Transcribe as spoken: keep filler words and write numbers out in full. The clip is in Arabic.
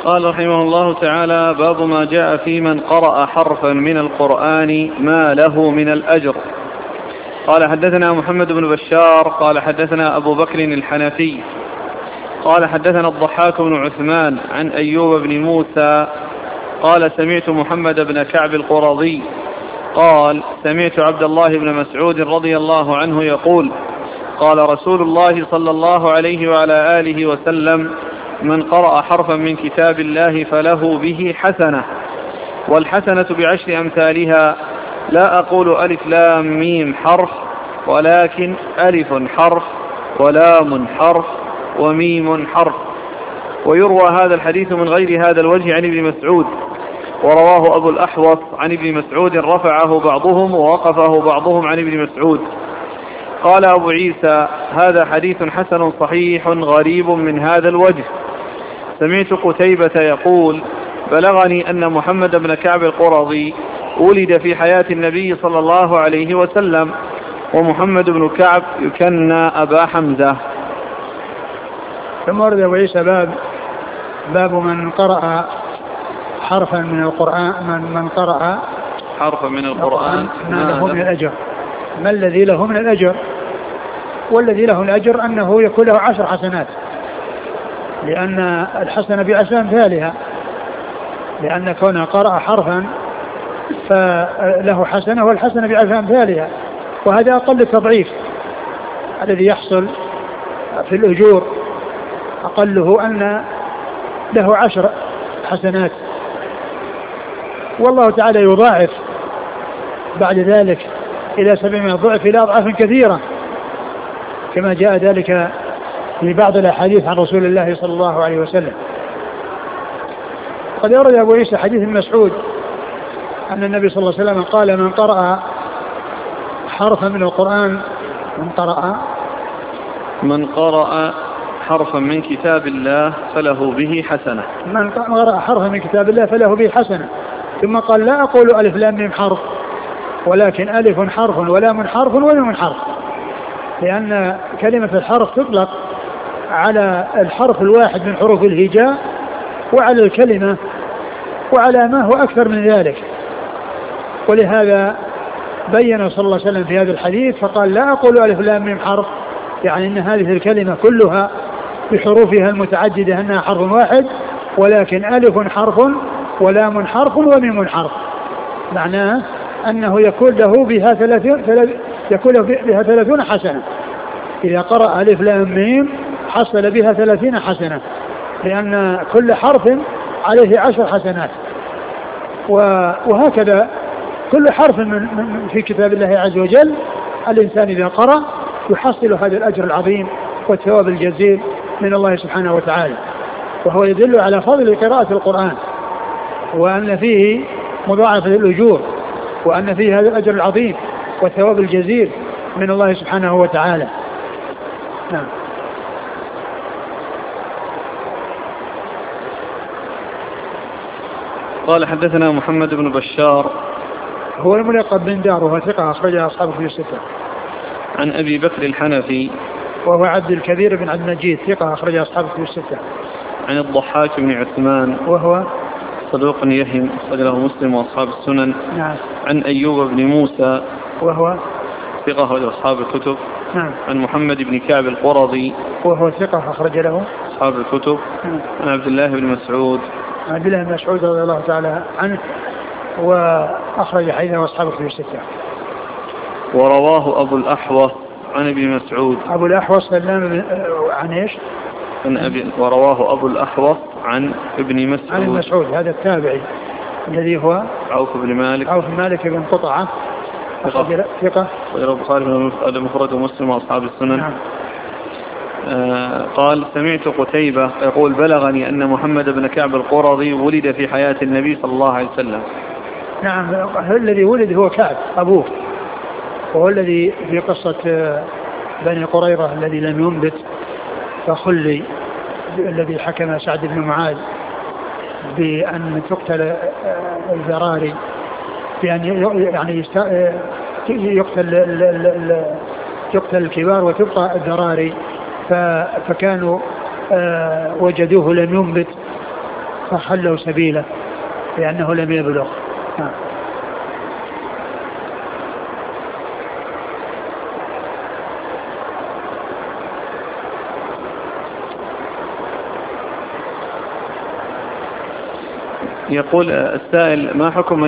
قال رحمه الله تعالى: باب ما جاء في من قرأ حرفا من القرآن ما له من الأجر. قال: حدثنا محمد بن بشار قال حدثنا أبو بكر الحنفي قال حدثنا الضحاك بن عثمان عن أيوب بن موسى قال: سمعت محمد بن كعب القرظي قال: سمعت عبد الله بن مسعود رضي الله عنه يقول: قال رسول الله صلى الله عليه وعلى آله وسلم: من قرأ حرفا من كتاب الله فله به حسنة، والحسنة بعشر أمثالها، لا أقول ألف لام ميم حرف، ولكن ألف حرف ولام حرف وميم حرف. ويروى هذا الحديث من غير هذا الوجه عن ابن مسعود، ورواه أبو الأحوص عن ابن مسعود رفعه بعضهم ووقفه بعضهم عن ابن مسعود. قال أبو عيسى: هذا حديث حسن صحيح غريب من هذا الوجه. سمعت قتيبة يقول: بلغني أن محمد بن كعب القرظي ولد في حياة النبي صلى الله عليه وسلم، ومحمد بن كعب يكنى أبا حمزة. ثم ورد أبو عيسى باب باب من قرأ حرفا من القرآن من, من قرأ حرفا من القرآن ما له من الأجر. ما الذي له من الأجر؟ والذي له الأجر أنه يكون له عشر حسنات، لأن الحسنة بعشر أمثالها، لأن كونه قرأ حرفا فله حسنة والحسنة بعشر أمثالها، وهذا أقل التضعيف الذي يحصل في الأجور، أقله أن له عشر حسنات، والله تعالى يضاعف بعد ذلك إلى سبعمائة ضعف إلى أضعاف كثيرة، كما جاء ذلك في بعض الأحاديث عن رسول الله صلى الله عليه وسلم. قد أورد أبو عيسى حديث مسعود أن النبي صلى الله عليه وسلم قال: من قرأ حرفا من القرآن من قرأ من قرأ حرفا من كتاب الله فله به حسنة من قرأ حرفا من كتاب الله فله به حسنة. ثم قال: لا أقول ألف لام ميم حرف، ولكن ألف حرف ولام حرف وميم حرف، لأن كلمة الحرف تطلق على الحرف الواحد من حروف الهجاء، وعلى الكلمة، وعلى ما هو أكثر من ذلك. ولهذا بين صلى الله عليه وسلم في هذا الحديث فقال: لا أقول ألف لام ميم حرف، يعني أن هذه الكلمة كلها بحروفها المتعددة أنها حرف واحد، ولكن ألف حرف ولام حرف وميم حرف، معناه أنه يكون له بها ثلاثون يكون بها ثلاثون حسنة. إذا قرأ ألف لام ميم حصل بها ثلاثين حسنة، لأن كل حرف عليه عشر حسنات. وهكذا كل حرف من في كتاب الله عز وجل الإنسان إذا قرأ يحصل هذا الأجر العظيم والثواب الجزيل من الله سبحانه وتعالى. وهو يدل على فضل قراءة القرآن، وأن فيه مضاعفة الأجور، وأن فيه هذا الأجر العظيم والثواب الجزيل من الله سبحانه وتعالى. نعم. قال: حدثنا محمد بن بشار هو الملقب بن دار، وهو ثقة أخرجها أصحابه في الستة. عن أبي بكر الحنفي وهو عبد الكبير بن عبد المجيد، ثقة أخرجها أصحابه في الستة. عن الضحاك بن عثمان وهو صدوق يهم، أخرجه مسلم وأصحاب السنن. نعم. عن أيوب بن موسى وهو ثقة أخرجه أصحاب الكتب. نعم. عن محمد بن كعب القرظي وهو ثقة أخرج له أصحاب الكتب. نعم. عن عبد الله بن مسعود عبد الله بن مسعود رضي الله تعالى عنه، وأخرج حديثه أصحابه في الستة. ورواه أبو الأحوص عن ابن مسعود. أبو الأحوص سلام عن إيش؟ عن أبي ورواه أبو الأحوص عن ابن مسعود عن مسعود، هذا التابعي الذي هو عوف بن مالك عوف بن مالك بن قطعة ثقة ويروى البخاري في المفرد ومسلم وأصحاب السنن. نعم. آه قال: سمعت قتيبة يقول: بلغني أن محمد بن كعب القرظي ولد في حياة النبي صلى الله عليه وسلم. نعم. الذي ولد هو كعب أبوه، وهو الذي في قصة بني قريظة الذي لم ينبت فخلي، الذي حكم سعد بن معاذ بأن تقتل الذراري، بأن يعني يقتل يقتل الكبار وتبقى الذراري، فكانوا وجدوه لم ينبت فحلوا سبيله لأنه لم يبلغ. نعم. يقول السائل: ما حكم